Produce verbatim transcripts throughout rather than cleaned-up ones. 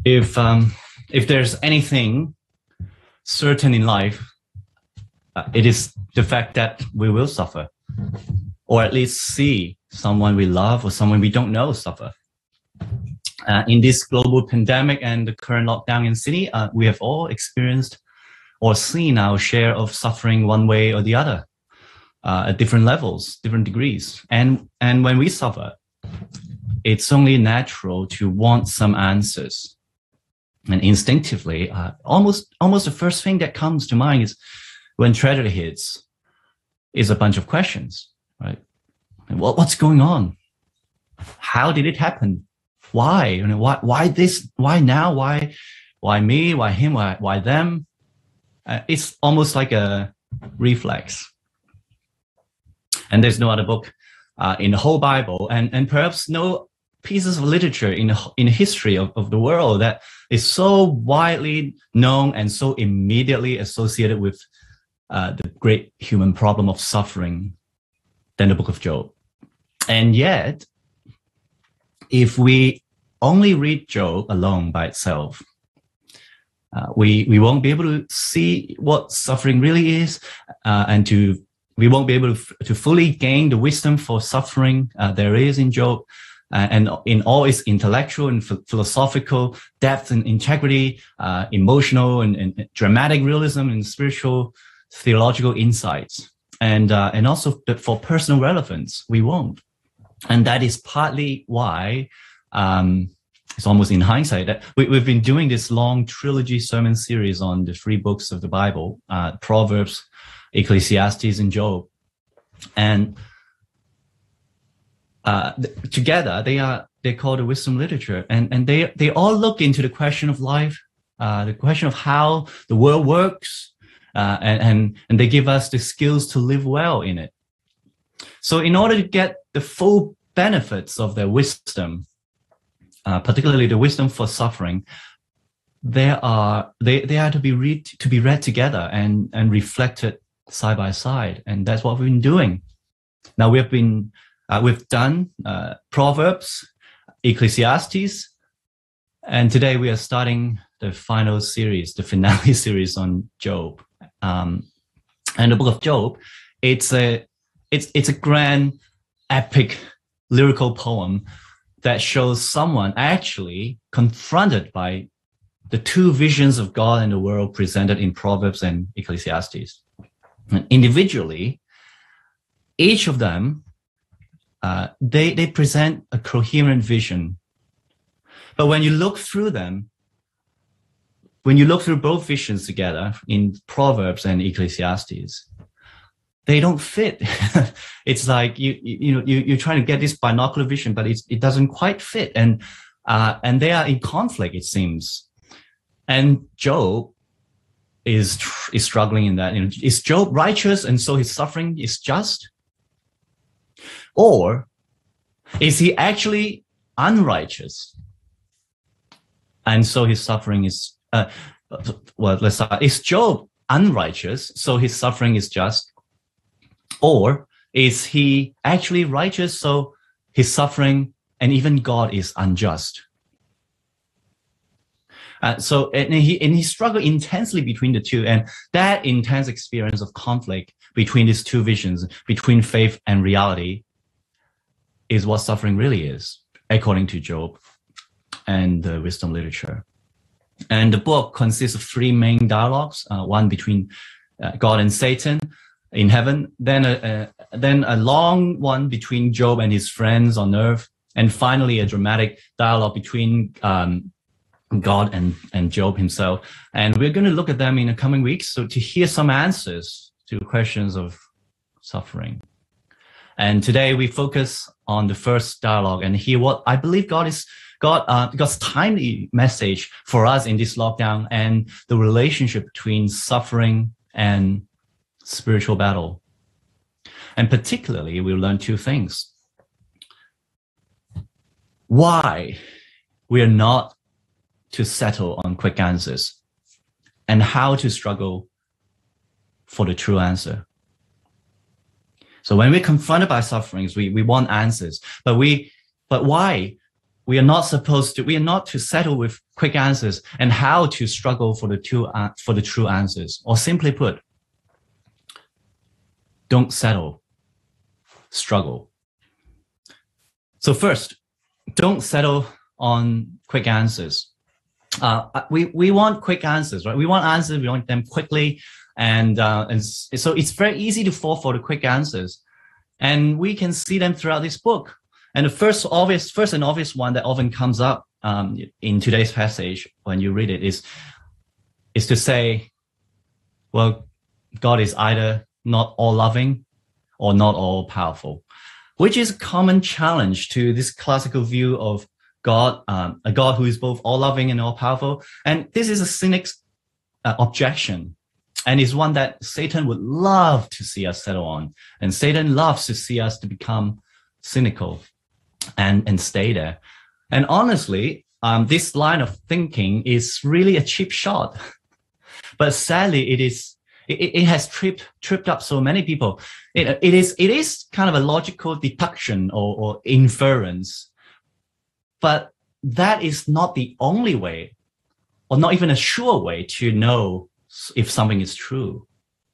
If um, if there's anything certain in life, uh, it is the fact that we will suffer, or at least see someone we love or someone we don't know suffer. Uh, in this global pandemic and the current lockdown in Sydney, uh, we have all experienced or seen our share of suffering one way or the other, uh, at different levels, different degrees. And, and when we suffer, it's only natural to want some answers. And instinctively, uh, almost, almost the first thing that comes to mind is when tragedy hits, is a bunch of questions, right? What, what's going on? How did it happen? Why? You know, why, why this? Why now? Why, why me? Why him? Why, why them? Uh, it's almost like a reflex. And there's no other book uh, in the whole Bible, and, and perhaps no pieces of literature in the, in the history of, of the world that is so widely known and so immediately associated with uh, the great human problem of suffering than the book of Job. And yet, if we only read Job alone by itself, uh, we we won't be able to see what suffering really is, uh, and to we won't be able to, to fully gain the wisdom for suffering uh, there is in Job, uh, and in all its intellectual and ph- philosophical depth and integrity, uh, emotional and, and dramatic realism and spiritual theological insights, and uh, and also for personal relevance, we won't. And that is partly why um, it's almost in hindsight that we, we've been doing this long trilogy sermon series on the three books of the Bible, uh, Proverbs, Ecclesiastes, and Job. And uh, th- together they are they're called the wisdom literature, and and they they all look into the question of life, uh, the question of how the world works, uh, and and and they give us the skills to live well in it. So in order to get the full benefits of their wisdom, uh, particularly the wisdom for suffering, there are they, they are to be read to be read together and, and reflected side by side, and that's what we've been doing. Now we've been uh, we've done uh, Proverbs, Ecclesiastes, and today we are starting the final series, the finale series on Job. Um, and the book of Job, it's a It's it's a grand, epic, lyrical poem that shows someone actually confronted by the two visions of God and the world presented in Proverbs and Ecclesiastes. And individually, each of them, uh, they they present a coherent vision. But when you look through them, when you look through both visions together in Proverbs and Ecclesiastes, they don't fit. It's like you, you, you know, you, you're trying to get this binocular vision, but it's, it doesn't quite fit. And, uh, and they are in conflict, it seems. And Job is, is struggling in that. You know, is Job righteous and so his suffering is just? Or is he actually unrighteous and so his suffering is, uh, well, let's start. Is Job unrighteous so his suffering is just? Or is he actually righteous, so his suffering and even God is unjust? Uh, so and he and he struggled intensely between the two, and that intense experience of conflict between these two visions, between faith and reality, is what suffering really is, according to Job and the wisdom literature. And the book consists of three main dialogues: uh, one between uh, God and Satan in heaven, then a, a then a long one between Job and his friends on earth, and finally a dramatic dialogue between um, God and, and Job himself. And we're going to look at them in the coming weeks, so to hear some answers to questions of suffering. And today we focus on the first dialogue and hear what I believe God is God uh, God's timely message for us in this lockdown, and the relationship between suffering and spiritual battle. And particularly, we'll learn two things: why we are not to settle on quick answers, and how to struggle for the true answer. So when we're confronted by sufferings, we, we want answers, but we, but why we are not supposed to, we are not to settle with quick answers and how to struggle for the two, uh, for the true answers. Or simply put, don't settle, struggle. So first, don't settle on quick answers. Uh, we, we want quick answers, right? We want answers, we want them quickly. And, uh, and so it's very easy to fall for the quick answers. And we can see them throughout this book. And the first obvious, first and obvious one that often comes up um, in today's passage when you read it is, is to say, well, God is either not all loving or not all powerful, which is a common challenge to this classical view of God, um, a God who is both all loving and all powerful. And this is a cynic's uh, objection. And is one that Satan would love to see us settle on. And Satan loves to see us to become cynical and, and stay there. And honestly, um, this line of thinking is really a cheap shot. But sadly, it is, it, it has tripped, tripped up so many people. It, it is, it is kind of a logical deduction or, or inference. But that is not the only way, or not even a sure way to know if something is true.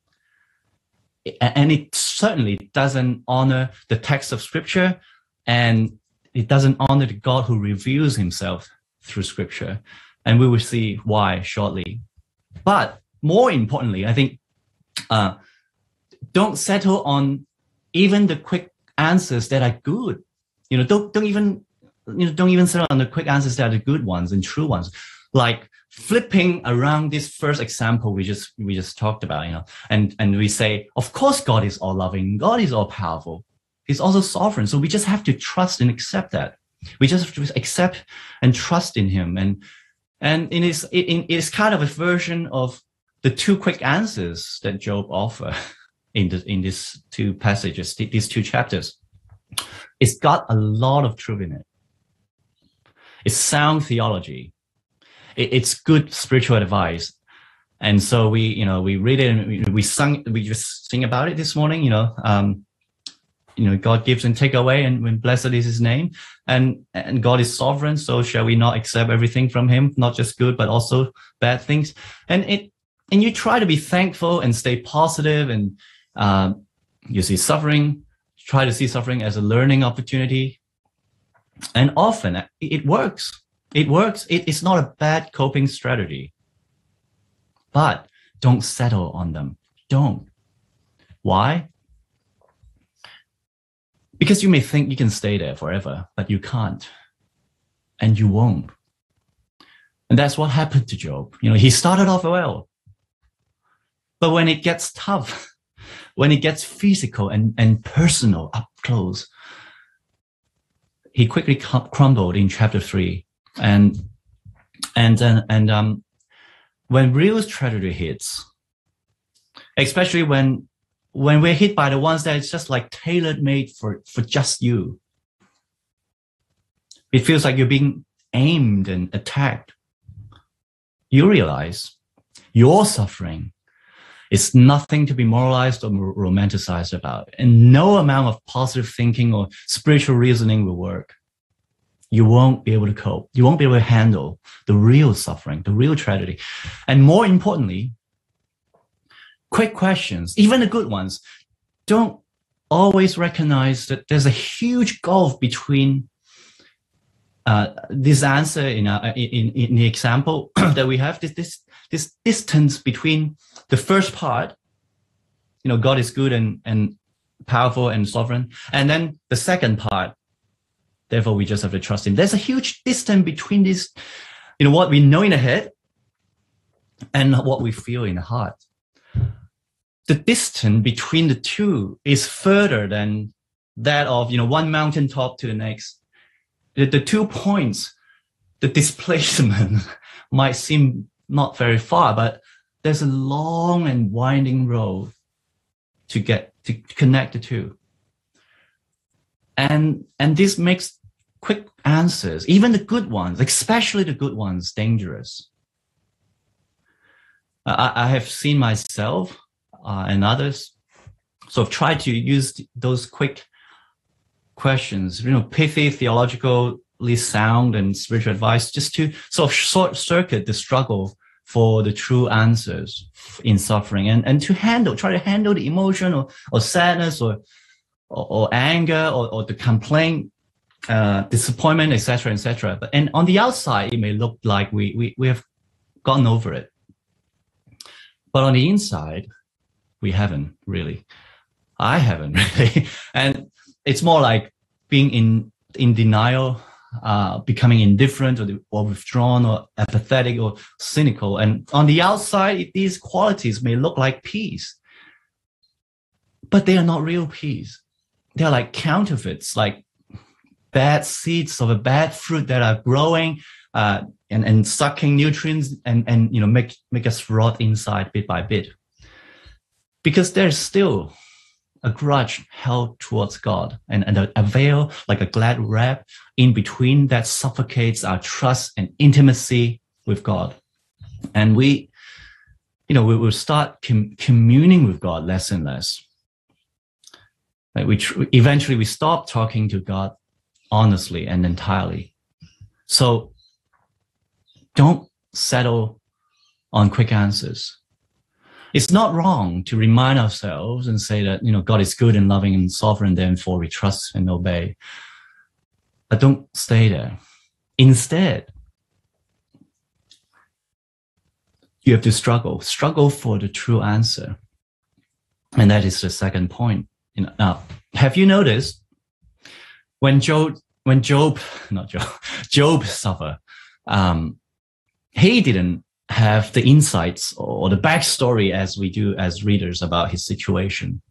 And it certainly doesn't honor the text of Scripture, and it doesn't honor the God who reveals himself through Scripture. And we will see why shortly. But more importantly, I think, uh, don't settle on even the quick answers that are good. You know, don't, don't even, you know, don't even settle on the quick answers that are the good ones and true ones. Like, flipping around this first example we just we just talked about, you know, and and we say, of course, God is all loving, God is all powerful, He's also sovereign. So we just have to trust and accept that. We just have to accept and trust in Him, and and it is it, it is kind of a version of the two quick answers that Job offers in the in these two passages, these two chapters. It's got a lot of truth in it. It's sound theology. It's good spiritual advice. And so we, you know, we read it and we, we sung, we just sing about it this morning, you know, um, you know, God gives and take away, and when blessed is his name, and, and God is sovereign. So shall we not accept everything from him, not just good, but also bad things. And it, and you try to be thankful and stay positive, and, um, you see suffering, try to see suffering as a learning opportunity. And often it, it works. It works. It, it's not a bad coping strategy. But don't settle on them. Don't. Why? Because you may think you can stay there forever, but you can't. And you won't. And that's what happened to Job. You know, he started off well. But when it gets tough, when it gets physical and, and personal up close, he quickly crumbled in chapter three. And, and, and, and, um, when real tragedy hits, especially when, when we're hit by the ones that it's just like tailor made for, for just you, it feels like you're being aimed and attacked. You realize your suffering is nothing to be moralized or romanticized about, and no amount of positive thinking or spiritual reasoning will work. You won't be able to cope. You won't be able to handle the real suffering, the real tragedy. And more importantly, quick questions, even the good ones, don't always recognize that there's a huge gulf between uh, this answer in, uh, in, in the example that we have, this, this, this distance between the first part, you know, God is good and, and powerful and sovereign, and then the second part, therefore, we just have to trust him. There's a huge distance between this, you know, what we know in the head and what we feel in the heart. The distance between the two is further than that of, you know, one mountaintop to the next. The, the two points, the displacement might seem not very far, but there's a long and winding road to get to connect the two. And, and this makes quick answers, even the good ones, especially the good ones, dangerous. I, I have seen myself uh, and others sort of try to use those quick questions, you know, pithy theological intellectually sound and spiritual advice, just to sort of short circuit the struggle for the true answers in suffering, and, and to handle, try to handle the emotion or, or sadness or, or, or anger or, or the complaint, uh, disappointment, et cetera, et cetera. But, and on the outside, it may look like we, we, we have gotten over it. But on the inside, we haven't really. I haven't really. And it's more like being in, in denial, uh, becoming indifferent or, or withdrawn or apathetic or cynical. And on the outside, these qualities may look like peace, but they are not real peace. They are like counterfeits, like bad seeds of a bad fruit that are growing, uh, and, and sucking nutrients and, and, you know, make, make us rot inside bit by bit. Because there's still a grudge held towards God, and, and a, a veil, like a glad wrap in between, that suffocates our trust and intimacy with God. And we, you know, we will start com- communing with God less and less. Like we tr- eventually we stop talking to God honestly and entirely. So don't settle on quick answers. It's not wrong to remind ourselves and say that, you know, God is good and loving and sovereign, therefore we trust and obey. But don't stay there. Instead, you have to struggle, struggle for the true answer. And that is the second point. You know, now, have you noticed when Job, when Job, not Job, Job suffered, um, he didn't have the insights or the backstory as we do as readers about his situation.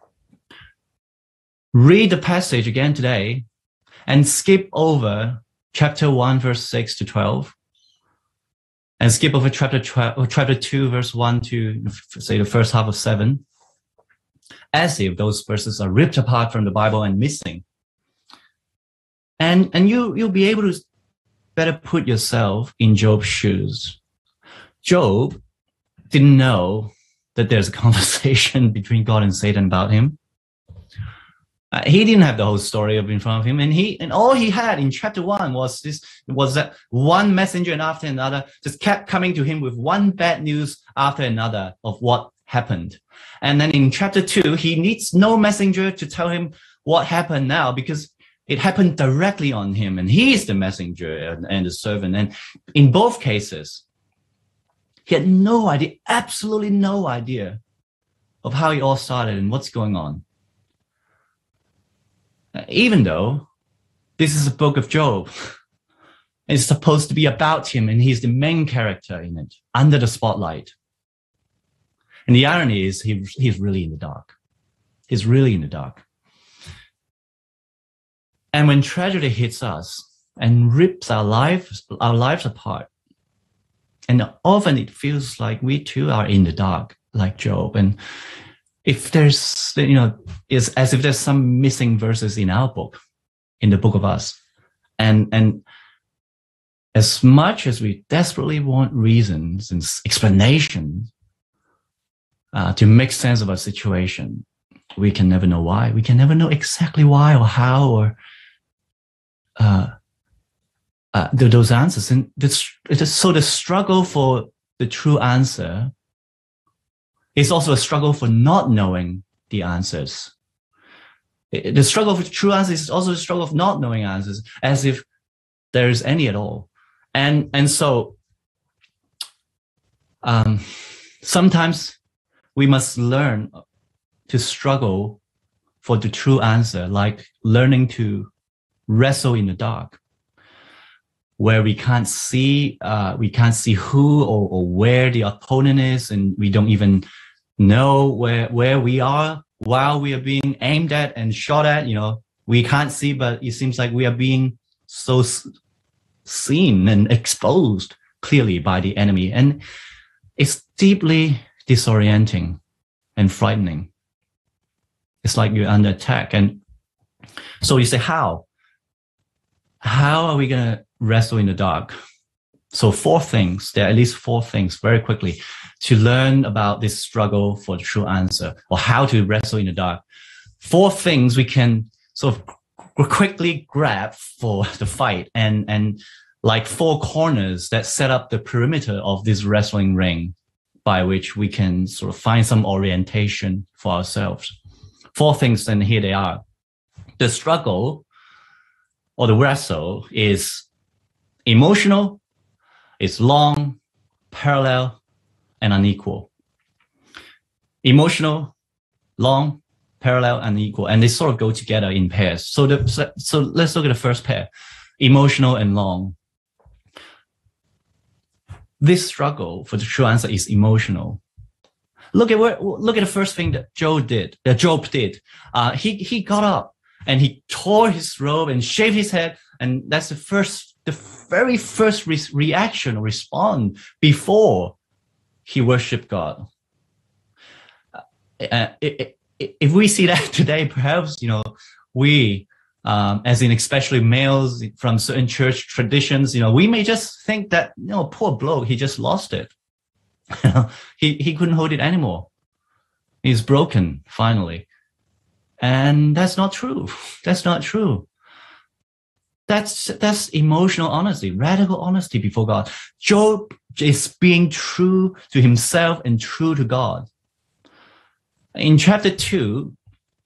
Read the passage again today and skip over chapter one, verse six to twelve, and skip over chapter twelve, or chapter two, verse one to, say, the first half of seven, as if those verses are ripped apart from the Bible and missing. And, and you, you'll be able to better put yourself in Job's shoes. Job didn't know that there's a conversation between God and Satan about him. Uh, he didn't have the whole story up in front of him, and he and all he had in chapter one was this was that one messenger and after another just kept coming to him with one bad news after another of what happened. And then in chapter two, he needs no messenger to tell him what happened now, because it happened directly on him, and he is the messenger and, and the servant. And in both cases, he had no idea, absolutely no idea of how it all started and what's going on. Even though this is a book of Job, it's supposed to be about him, and he's the main character in it, under the spotlight. And the irony is he, he's really in the dark. He's really in the dark. And when tragedy hits us and rips our lives, our lives apart, and often it feels like we too are in the dark, like Job. And if there's, you know, it's as if there's some missing verses in our book, in the book of us. And, and as much as we desperately want reasons and explanations uh, to make sense of our situation, we can never know why. We can never know exactly why or how or uh, Uh, those answers. And this, it is, so the struggle for the true answer is also a struggle for not knowing the answers. It, the struggle for the true answers is also a struggle of not knowing answers, as if there is any at all. And and so um, sometimes we must learn to struggle for the true answer, like learning to wrestle in the dark, where we can't see, uh, we can't see who or, or where the opponent is, and we don't even know where where we are while we are being aimed at and shot at. You know, we can't see, but it seems like we are being so seen and exposed clearly by the enemy, and it's deeply disorienting and frightening. It's like you're under attack, and so you say, how? How are we gonna wrestle in the dark? So four things, there are at least four things very quickly to learn about this struggle for the true answer, or how to wrestle in the dark. Four things we can sort of quickly grab for the fight and, and like four corners that set up the perimeter of this wrestling ring by which we can sort of find some orientation for ourselves. Four things, and here they are. The struggle or the wrestle is emotional, it's long, parallel, and unequal. Emotional, long, parallel, and equal, and they sort of go together in pairs. So, the, so, so let's look at the first pair, emotional and long. This struggle for the true answer is emotional. Look at what, look at the first thing that Job did. That Job did. Uh, he he got up and he tore his robe and shaved his head, and that's the first, the very first re- reaction or response before he worshipped God. Uh, it, it, if we see that today, perhaps you know we. Um, as in especially males from certain church traditions, you know, we may just think that, you know, poor bloke, he just lost it. he he couldn't hold it anymore. He's broken, finally. And that's not true. That's not true. That's, that's emotional honesty, radical honesty before God. Job is being true to himself and true to God. In chapter two,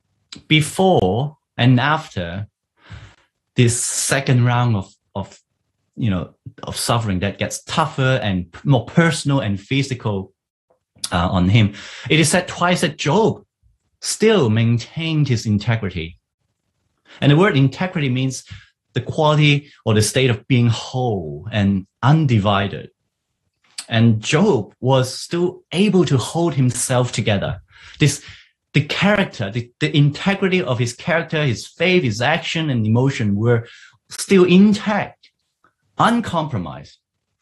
before and after this second round of, of, you know, of suffering that gets tougher and more personal and physical uh, on him, it is said twice that Job still maintained his integrity. And the word integrity means the quality or the state of being whole and undivided. And Job was still able to hold himself together. This The character, the, the integrity of his character, his faith, his action and emotion were still intact, uncompromised.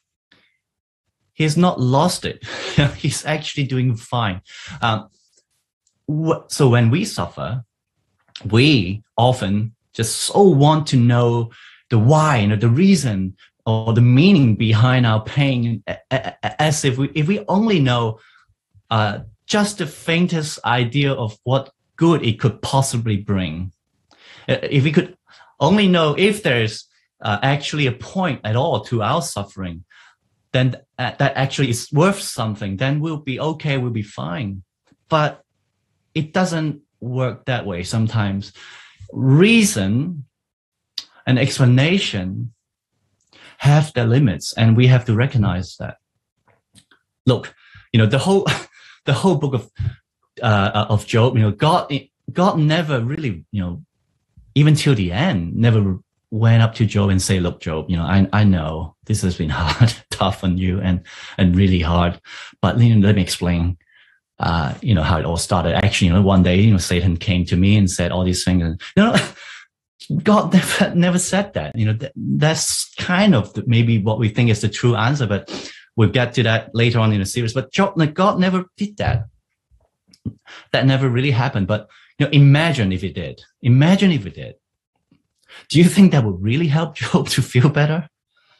He has not lost it. He's actually doing fine. Um, wh- so when we suffer, we often just so want to know the why, you know, the reason or the meaning behind our pain, as if we, if we only know uh, just the faintest idea of what good it could possibly bring. If we could only know if there's uh, actually a point at all to our suffering, then th- that actually is worth something, then we'll be okay, we'll be fine. But it doesn't work that way sometimes. Reason and explanation have their limits, and we have to recognize that. Look, you know, the whole... The whole book of uh, of Job, you know, God, God never really, you know, even till the end, never went up to Job and say, "Look, Job, you know, I I know this has been hard, tough on you, and and really hard, but you know, let me explain, uh, you know, how it all started." Actually, you know, one day, you know, Satan came to me and said all these things, and you know, God never never said that. You know, that, that's kind of the, maybe what we think is the true answer, but we'll get to that later on in the series. But God never did that. That never really happened. But you know, imagine if it did. Imagine if it did. Do you think that would really help Job to feel better?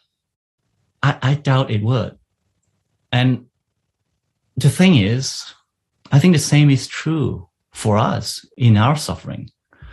I, I doubt it would. And the thing is, I think the same is true for us in our suffering.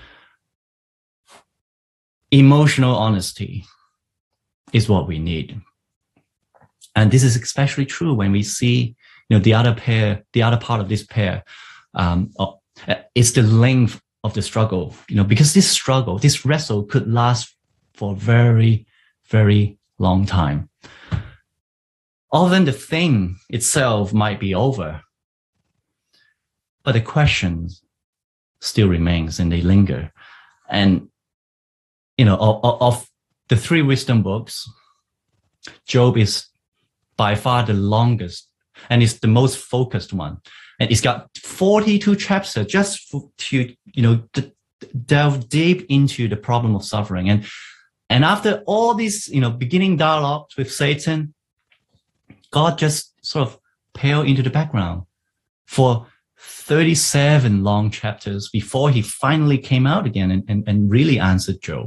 Emotional honesty is what we need. And this is especially true when we see, you know, the other pair, the other part of this pair, um, oh, it's the length of the struggle, you know, because this struggle, this wrestle could last for a very, very long time. Often the thing itself might be over, but the questions still remains and they linger. And, you know, of, of the three wisdom books, Job is by far the longest and it's the most focused one. And it's got forty-two chapters just to, you know, d- delve deep into the problem of suffering. And, and after all these, you know, beginning dialogues with Satan, God just sort of paled into the background for thirty-seven long chapters before he finally came out again and, and, and really answered Job.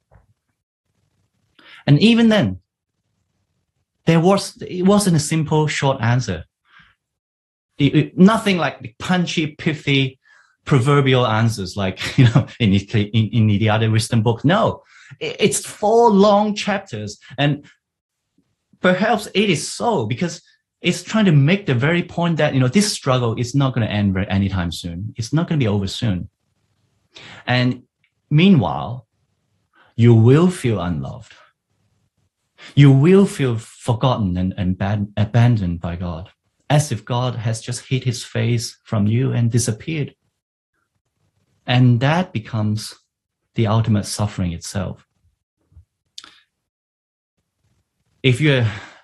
And even then, there was, it wasn't a simple, short answer. It, it, nothing like the punchy, pithy, proverbial answers like, you know, in, in, in the other wisdom book. No, it's four long chapters. And perhaps it is so because it's trying to make the very point that, you know, this struggle is not going to end very anytime soon. It's not going to be over soon. And meanwhile, you will feel unloved. You will feel forgotten and, and bad, abandoned by God, as if God has just hid his face from you and disappeared. And that becomes the ultimate suffering itself. If you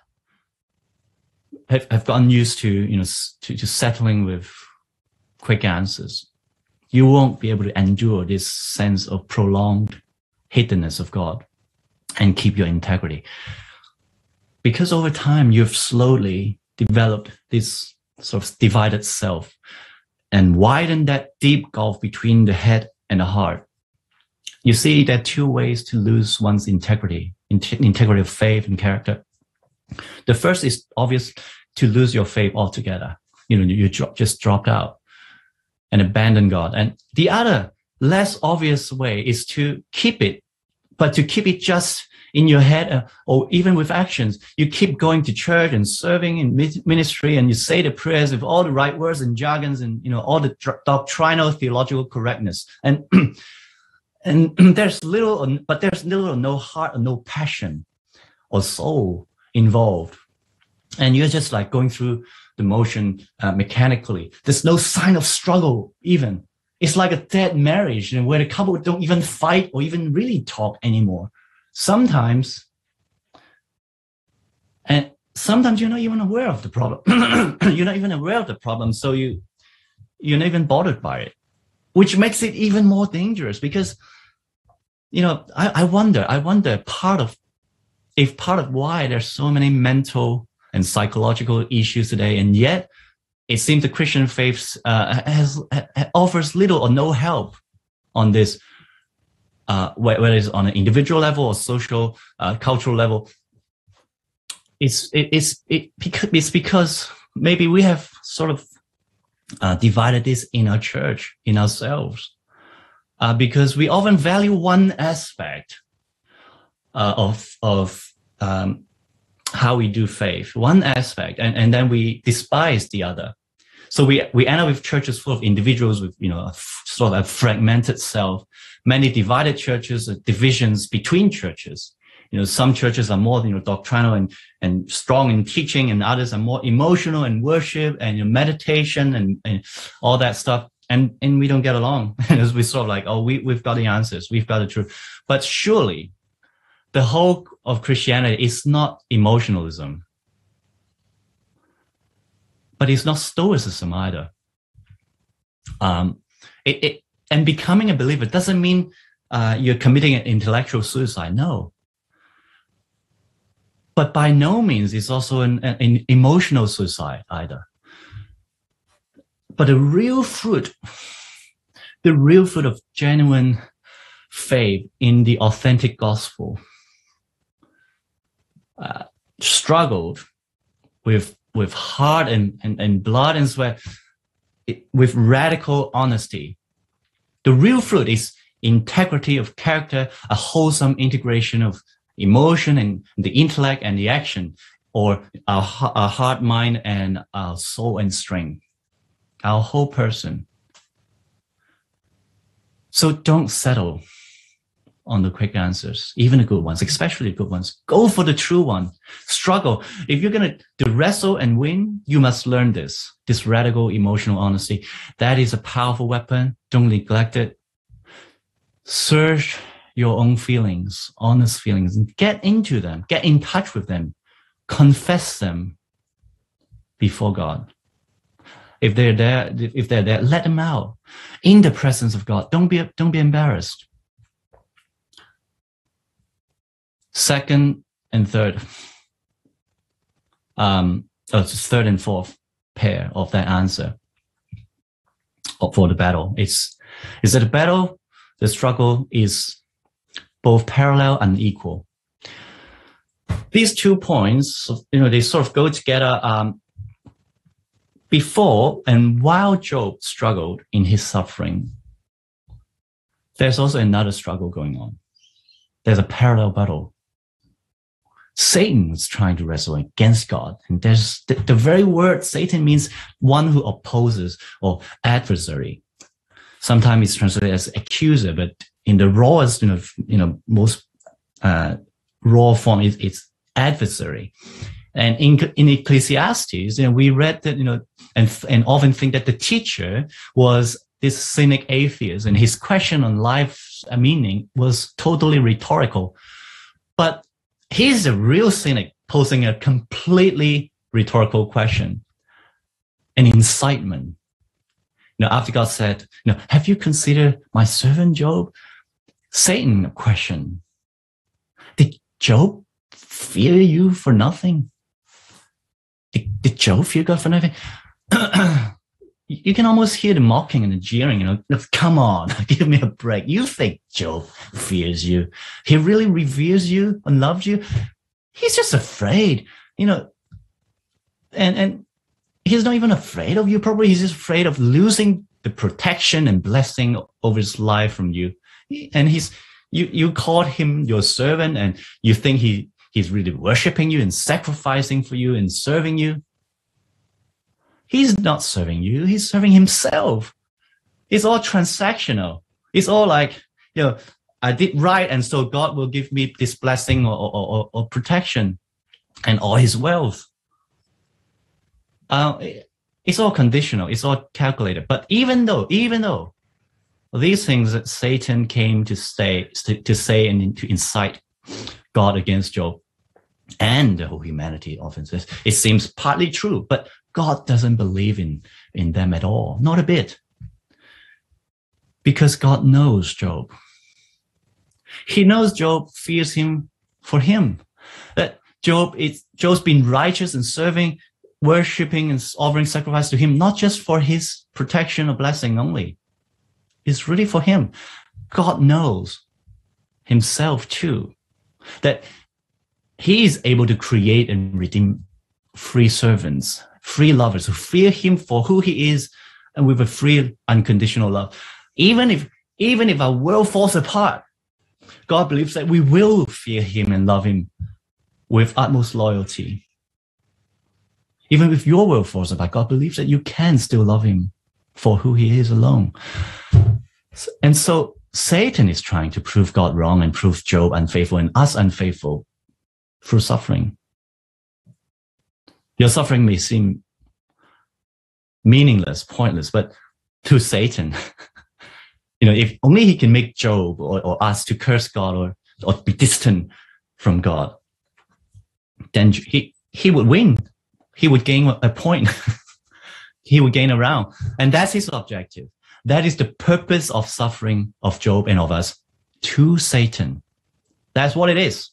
have, have gotten used to, you know, to, to settling with quick answers, you won't be able to endure this sense of prolonged hiddenness of God and keep your integrity. Because over time, you've slowly developed this sort of divided self and widened that deep gulf between the head and the heart. You see, there are two ways to lose one's integrity, integrity of faith and character. The first is obvious, to lose your faith altogether. You know, you drop, just dropped out and abandon God. And the other, less obvious way is to keep it, but to keep it just in your head, uh, or even with actions. You keep going to church and serving in ministry, and you say the prayers with all the right words and jargons and, you know, all the doctrinal theological correctness. And and there's little, but there's little or no heart or no passion or soul involved. And you're just like going through the motion uh, mechanically. There's no sign of struggle even. It's like a dead marriage, and where the couple don't even fight or even really talk anymore. Sometimes, and sometimes you're not even aware of the problem. You're not even aware of the problem, so you, you're not even bothered by it, which makes it even more dangerous because, you know, I, I wonder, I wonder part of, if part of why there's so many mental and psychological issues today, and yet it seems the Christian faith uh, has, has offers little or no help on this, uh, whether it's on an individual level or social, uh, cultural level. It's it, it's it, it's because maybe we have sort of uh, divided this in our church, in ourselves, uh, because we often value one aspect uh, of of um, how we do faith, one aspect, and, and then we despise the other. So we we end up with churches full of individuals with, you know, a f- sort of a fragmented self, many divided churches, uh, divisions between churches. You know, some churches are more, you know, doctrinal and, and strong in teaching, and others are more emotional and worship and, you know, meditation and, and all that stuff. And, and we don't get along. As we sort of like, oh, we, we've got the answers. We've got the truth. But surely the whole of Christianity is not emotionalism, but it's not stoicism either. Um, it, it, and becoming a believer doesn't mean uh, you're committing an intellectual suicide. No. But by no means is also an, an emotional suicide either. But the real fruit, the real fruit of genuine faith in the authentic gospel, uh, struggled with with heart and, and, and blood and sweat, it, with radical honesty. The real fruit is integrity of character, a wholesome integration of emotion and the intellect and the action, or our, our heart, mind, and our soul and strength, our whole person. So don't settle on the quick answers, even the good ones, especially the good ones. Go for the true one. Struggle. If you're going to wrestle and win, you must learn this, this radical emotional honesty. That is a powerful weapon. Don't neglect it. Search your own feelings, honest feelings, and get into them, get in touch with them, confess them before God. If they're there, if they're there, let them out in the presence of God. Don't be, don't be embarrassed. Second and third, um, oh, third and fourth pair of that answer for the battle. It's, is that the battle, the struggle is both parallel and equal. These two points, you know, they sort of go together. Um, before and while Job struggled in his suffering, there's also another struggle going on. There's a parallel battle. Satan was trying to wrestle against God. And there's the, the very word Satan means one who opposes or adversary. Sometimes it's translated as accuser, but in the rawest, you know, you know, most uh, raw form, it's, it's adversary. And in, in Ecclesiastes, you know, we read that, you know, and, and often think that the teacher was this cynic atheist, and his question on life's meaning was totally rhetorical. But he's a real cynic posing a completely rhetorical question, an incitement. You know, after God said, you know, have you considered my servant Job? Satan questioned, did Job fear you for nothing? Did, did Job fear God for nothing? You can almost hear the mocking and the jeering, you know, come on, give me a break. You think Job fears you. He really reveres you and loves you. He's just afraid, you know, and, and he's not even afraid of you. Probably he's just afraid of losing the protection and blessing over his life from you. And he's, you, you called him your servant, and you think he, he's really worshiping you and sacrificing for you and serving you. He's not serving you. He's serving himself. It's all transactional. It's all like, you know, I did right, and so God will give me this blessing or, or, or, or protection and all his wealth. Uh, it's all conditional. It's all calculated. But even though, even though these things that Satan came to say, to say and to incite God against Job and the whole humanity often says, it seems partly true, but God doesn't believe in, in them at all. Not a bit. Because God knows Job. He knows Job fears him for him. That Job is, Job's been righteous and serving, worshiping and offering sacrifice to him, not just for his protection or blessing only. It's really for him. God knows himself too, that he is able to create and redeem free servants, free lovers who fear him for who he is, and with a free, unconditional love. Even if, even if our world falls apart, God believes that we will fear him and love him with utmost loyalty. Even if your world falls apart, God believes that you can still love him for who he is alone. And so Satan is trying to prove God wrong and prove Job unfaithful and us unfaithful through suffering. Your suffering may seem meaningless, pointless, but to Satan, you know, if only he can make Job or, or us to curse God or, or be distant from God, then he, he would win. He would gain a point. He would gain around. And that's his objective. That is the purpose of suffering of Job and of us to Satan. That's what it is.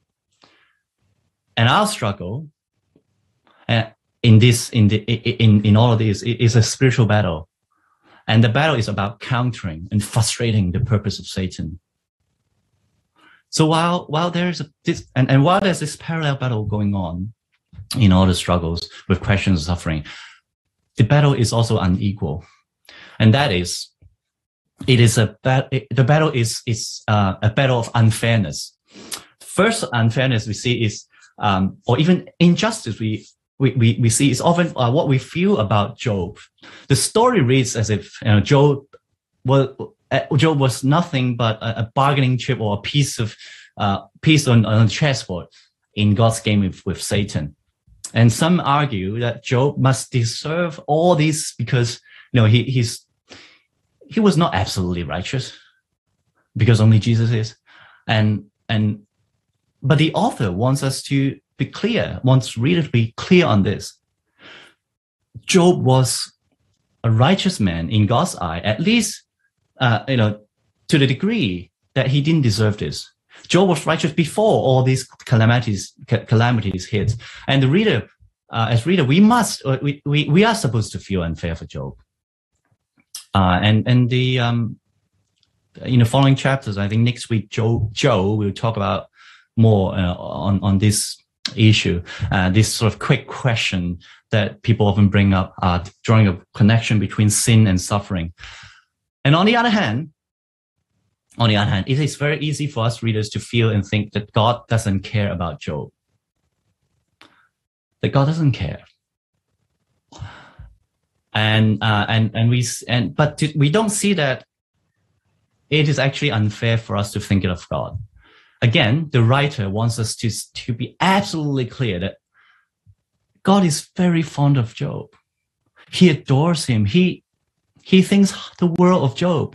And our struggle uh, in this, in the, in, in all of this, it is a spiritual battle. And the battle is about countering and frustrating the purpose of Satan. So while, while there's a, this, and, and while there's this parallel battle going on in all the struggles with questions of suffering, the battle is also unequal. And that is, it is a, the battle is, is uh, a battle of unfairness. First unfairness we see is, um, or even injustice we, we, we, we see is often uh, what we feel about Job. The story reads as if, you know, Job was, uh, Job was nothing but a, a bargaining chip or a piece of, uh, piece on, on the chessboard in God's game with, with Satan. And some argue that Job must deserve all this because, you know, he, he's, he was not absolutely righteous because only Jesus is. And, and, but the author wants us to be clear, wants reader to be clear on this. Job was a righteous man in God's eye, at least, uh, you know, to the degree that he didn't deserve this. Job was righteous before all these calamities, calamities hit. And the reader, uh, as reader, we must, we, we, we are supposed to feel unfair for Job. Uh, and, and the, um, in the following chapters, I think next week, Joe, Joe will talk about more, uh, on, on this issue, uh, this sort of quick question that people often bring up, uh, drawing a connection between sin and suffering. And on the other hand, on the other hand, it is very easy for us readers to feel and think that God doesn't care about Job. That God doesn't care. And, uh, and, and we, and, but to, we don't see that it is actually unfair for us to think it of God. Again, the writer wants us to, to be absolutely clear that God is very fond of Job. He adores him. He, he thinks the world of Job.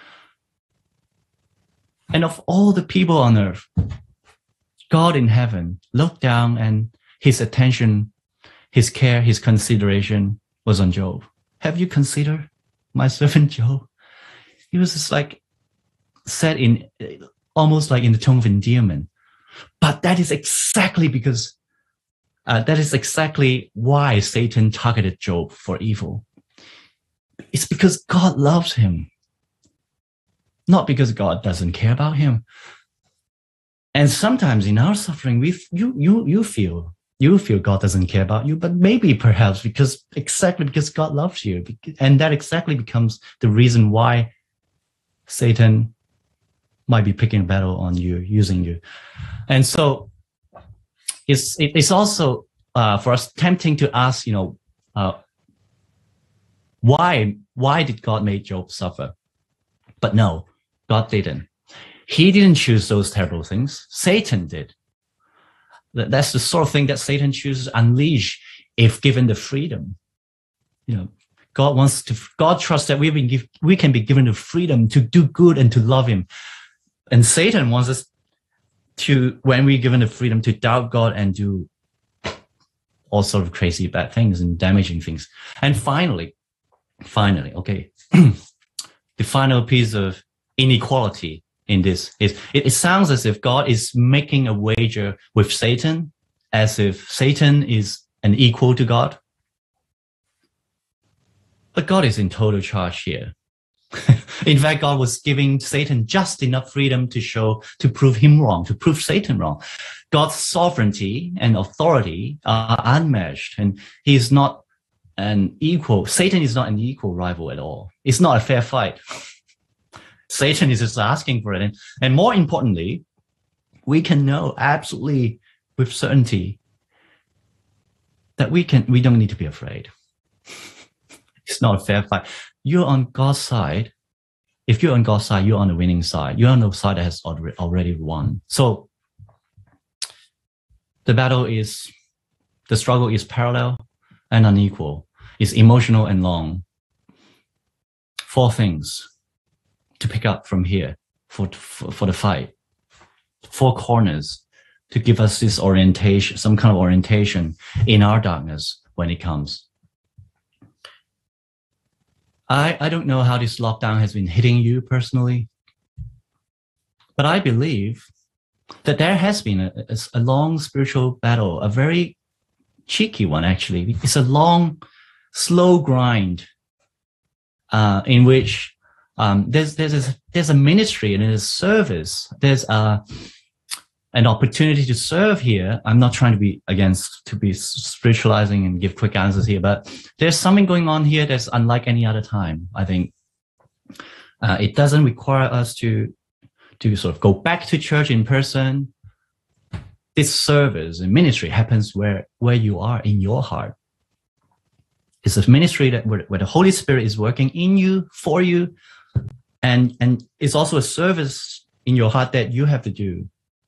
And of all the people on earth, God in heaven looked down and his attention, his care, his consideration was on Job. Have you considered my servant Job? He was just like said in almost like in the tone of endearment. But that is exactly because uh, that is exactly why Satan targeted Job for evil. It's because God loves him, not because God doesn't care about him. And sometimes in our suffering, we you you you feel you feel God doesn't care about you, but maybe perhaps because exactly because God loves you, and that exactly becomes the reason why Satan might be picking a battle on you, using you. And so it's it's also uh, for us tempting to ask, you know, uh, why why did God make Job suffer? But no, God didn't. He didn't choose those terrible things. Satan did. That's the sort of thing that Satan chooses to unleash if given the freedom. You know, God wants to. God trusts that we've been give, we can be given the freedom to do good and to love him. And Satan wants us to, when we're given the freedom to doubt God and do all sort of crazy bad things and damaging things. And finally, finally, okay, the final piece of inequality in this is, it, it sounds as if God is making a wager with Satan, as if Satan is an equal to God. But God is in total charge here. In fact, God was giving Satan just enough freedom to show, to prove him wrong, to prove Satan wrong. God's sovereignty and authority are unmatched, and he is not an equal. Satan is not an equal rival at all. It's not a fair fight. Satan is just asking for it. And, and more importantly, we can know absolutely with certainty that we can, we don't need to be afraid. It's not a fair fight. You're on God's side. If you're on God's side, you're on the winning side. You're on the side that has already won. So the battle is, the struggle is parallel and unequal. It's emotional and long. Four things to pick up from here for, for, for the fight. Four corners to give us this orientation, some kind of orientation in our darkness when it comes. I, I don't know how this lockdown has been hitting you personally, but I believe that there has been a, a, a long spiritual battle, a very cheeky one, actually. It's a long, slow grind uh, in which um, there's, there's, a, there's a ministry and there's a service. There's a, an opportunity to serve here. I'm not trying to be against, to be spiritualizing and give quick answers here, but there's something going on here that's unlike any other time, I think. Uh, it doesn't require us to, to sort of go back to church in person. This service and ministry happens where, where you are in your heart. It's a ministry that where, where the Holy Spirit is working in you, for you, and, and it's also a service in your heart that you have to do.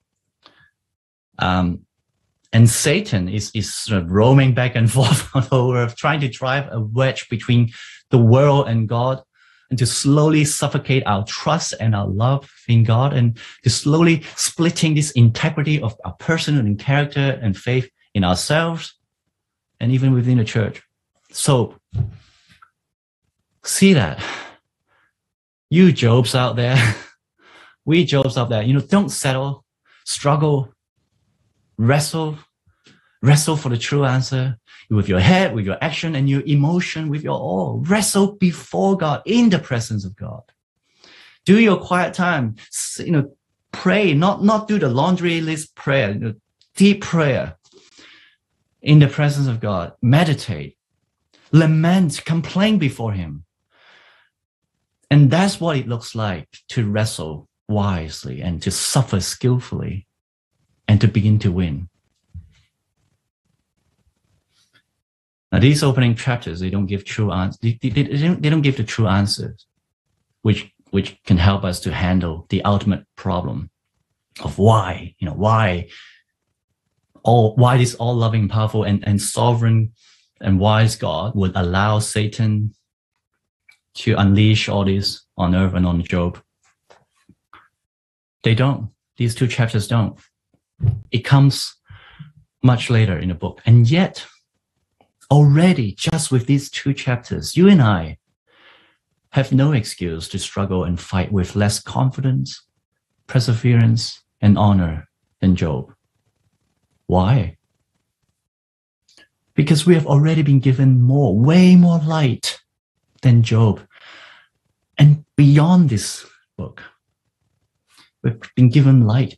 Um, and Satan is, is sort of roaming back and forth on the earth, trying to drive a wedge between the world and God, and to slowly suffocate our trust and our love in God, and to slowly splitting this integrity of our personal and character and faith in ourselves, and even within the church. So, see that. You Jobs out there, we Jobs out there, you know, don't settle, struggle, wrestle, wrestle for the true answer with your head, with your action, and your emotion, with your all. Wrestle before God, in the presence of God. Do your quiet time, you know, pray, not, not do the laundry list prayer, you know, deep prayer. in the presence of God, meditate, lament, complain before him. And that's what it looks like to wrestle wisely and to suffer skillfully and to begin to win. Now, these opening chapters, they don't give true answers. They, they, they, don't, they don't give the true answers, which, which can help us to handle the ultimate problem of why, you know, why all, why this all-loving, powerful, and, and sovereign and wise God would allow Satan to unleash all this on earth and on Job. They don't. These two chapters don't. It comes much later in the book. And yet, already, just with these two chapters, you and I have no excuse to struggle and fight with less confidence, perseverance, and honor than Job. Why? Because we have already been given more, way more light than Job. And beyond this book, we've been given light.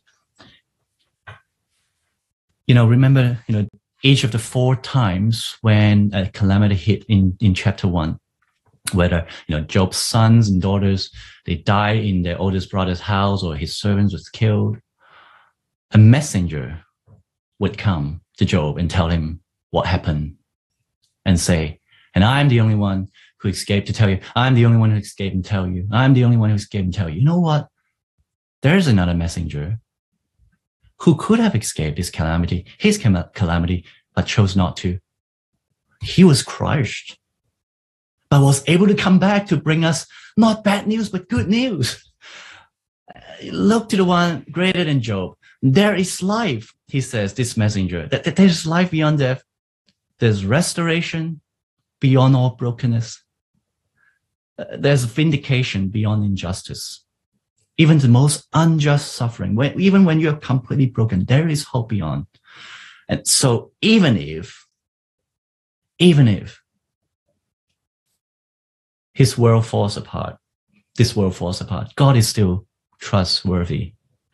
You know, remember, you know, each of the four times when a calamity hit in, in chapter one, whether, you know, Job's sons and daughters, they died in their oldest brother's house or his servants was killed, a messenger would come to Job and tell him what happened and say, and I'm the only one who escaped to tell you. I'm the only one who escaped and tell you. I'm the only one who escaped and tell you. You know what? There's another messenger who could have escaped this calamity, his calamity, but chose not to. He was crushed, but was able to come back to bring us not bad news, but good news. Look to the one greater than Job. There is life, he says, this messenger. That, that there's life beyond death. There's restoration beyond all brokenness. There's vindication beyond injustice. Even the most unjust suffering, when, even when you're completely broken, there is hope beyond. And so even if, even if his world falls apart, this world falls apart, God is still trustworthy.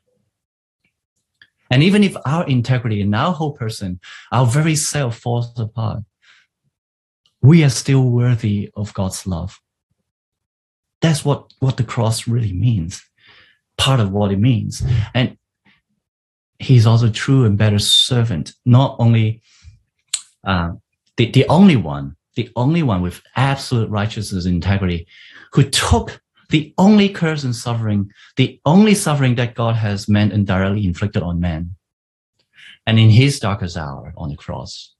And even if our integrity and our whole person, our very self falls apart, we are still worthy of God's love. That's what, what the cross really means. Part of what it means. And he's also true and better servant, not only uh, the, the only one, the only one with absolute righteousness and integrity, who took the only curse and suffering, the only suffering that God has meant and directly inflicted on man. And in his darkest hour on the cross,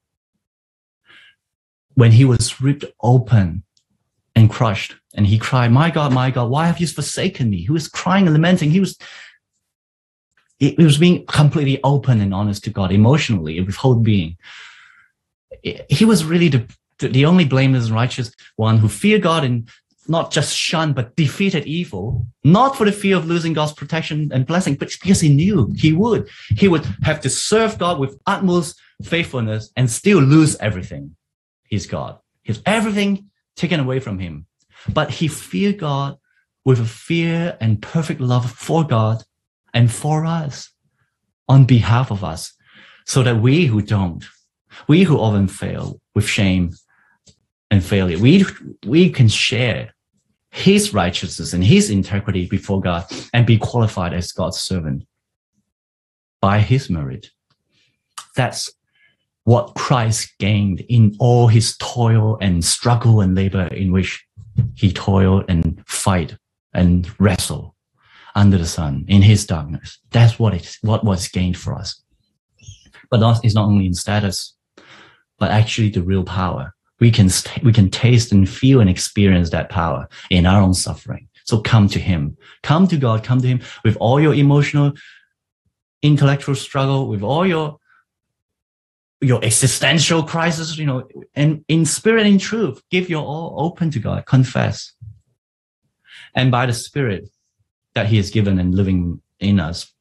when he was ripped open and crushed, and he cried, my God, my God, why have you forsaken me? He was crying and lamenting. He was, he was being completely open and honest to God emotionally with whole being. He was really the, the only blameless and righteous one who feared God and not just shunned, but defeated evil, not for the fear of losing God's protection and blessing, but because he knew he would. He would have to serve God with utmost faithfulness and still lose everything. He's God. He has everything taken away from him. But he feared God with a fear and perfect love for God and for us, on behalf of us, so that we who don't, we who often fail with shame and failure, we, we can share his righteousness and his integrity before God and be qualified as God's servant by his merit. That's what Christ gained in all his toil and struggle and labor in which he toiled and fight and wrestle under the sun in his darkness. That's what it, what was gained for us. But not, it's not only in status, but actually the real power. We can, we can taste and feel and experience that power in our own suffering. So come to him, come to God, come to him with all your emotional, intellectual struggle, with all your your existential crisis, you know, and in spirit and in truth, give your all open to God, confess. And by the Spirit that he has given and living in us,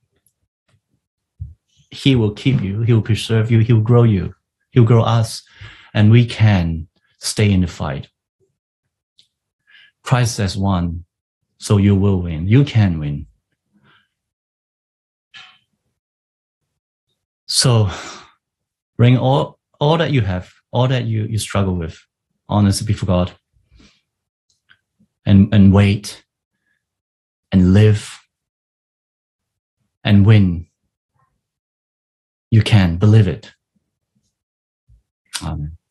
he will keep you, he will preserve you, he will grow you, he will grow us, and we can stay in the fight. Christ has won, so you will win. You can win. So bring all all that you have, all that you, you struggle with, honestly before God, and, and wait and live and win. You can believe it. Amen.